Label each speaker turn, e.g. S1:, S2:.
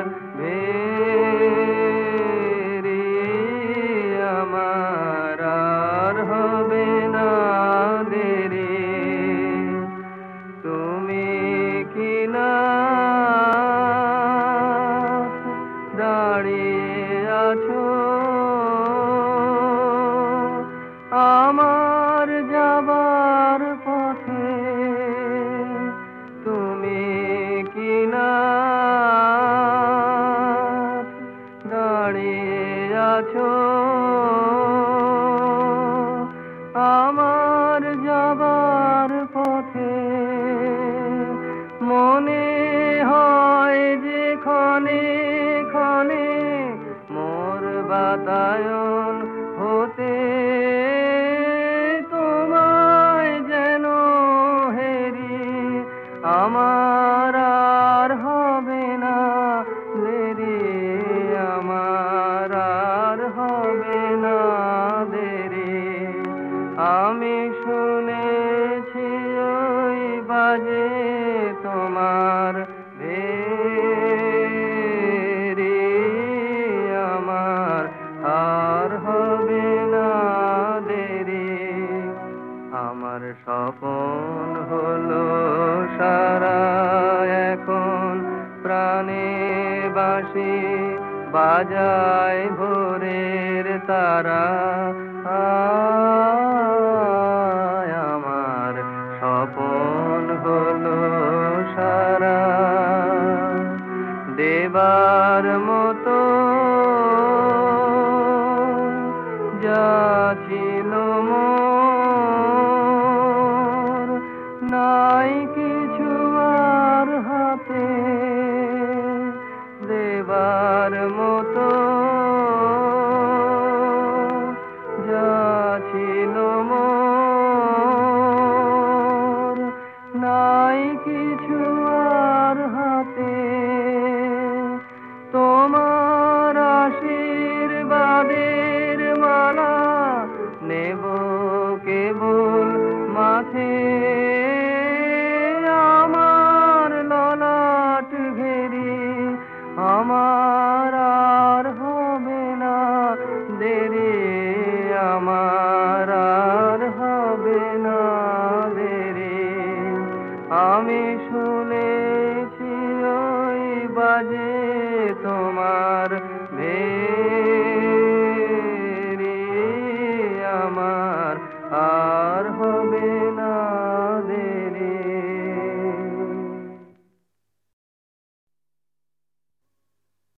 S1: Very আমার আর হবে না দেরি। তুমি কি না দাঁড়িয়ে আছো আমার যাবার পথে? তুমি কি না দাঁড়িয়ে আছো আমার যাবার পথে? মনে হয় যে ক্ষণে ক্ষণে মোর বাতায়ন হতে তোমায় যেন হেরি। আমার আর হবে না দেরি, আমার আর হবে না দেরি। আমি শুনেছি ওই বাজে তোমার ভেরি আমার আর হবে না দেরি। আমার স্বপন হলো সারা এখন প্রাণে বাঁশি বাজায় ভোরের তারা। আমার স্বপন হলো সারা দেবার মতো যা ছিল মোর নাই কিছু আর হাতে দেবার মতো যা ছিল মোর নাই কিছু আর হাতে। তোমার আশীর্বাদের মালা নেব কেবল মাথে, আমার ললাট ঘেরি আমার আর হবে না দেরি, আমার আর হবে না দেরি। আমি শুনেছি ওই বাজে তোমার ভেরি আমার আর হবে না